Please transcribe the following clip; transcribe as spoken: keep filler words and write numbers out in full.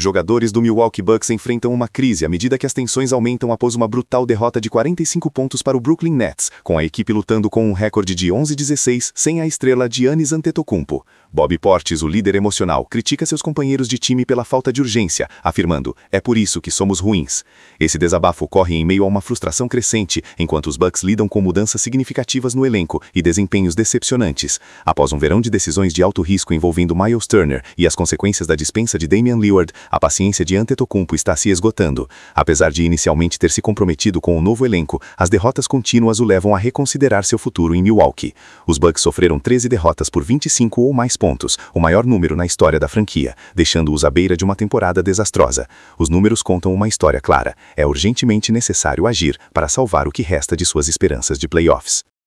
Jogadores do Milwaukee Bucks enfrentam uma crise à medida que as tensões aumentam após uma brutal derrota de quarenta e cinco pontos para o Brooklyn Nets, com a equipe lutando com um recorde de onze a dezesseis sem a estrela Giannis Antetokounmpo. Bobby Portis, o líder emocional, critica seus companheiros de time pela falta de urgência, afirmando: "É por isso que somos ruins." Esse desabafo ocorre em meio a uma frustração crescente, enquanto os Bucks lidam com mudanças significativas no elenco e desempenhos decepcionantes. Após um verão de decisões de alto risco envolvendo Miles Turner e as consequências da dispensa de Damian Lillard, a paciência de Antetokounmpo está se esgotando. Apesar de inicialmente ter se comprometido com o novo elenco, as derrotas contínuas o levam a reconsiderar seu futuro em Milwaukee. Os Bucks sofreram treze derrotas por vinte e cinco ou mais pontos, o maior número na história da franquia, deixando-os à beira de uma temporada desastrosa. Os números contam uma história clara. É urgentemente necessário agir para salvar o que resta de suas esperanças de playoffs.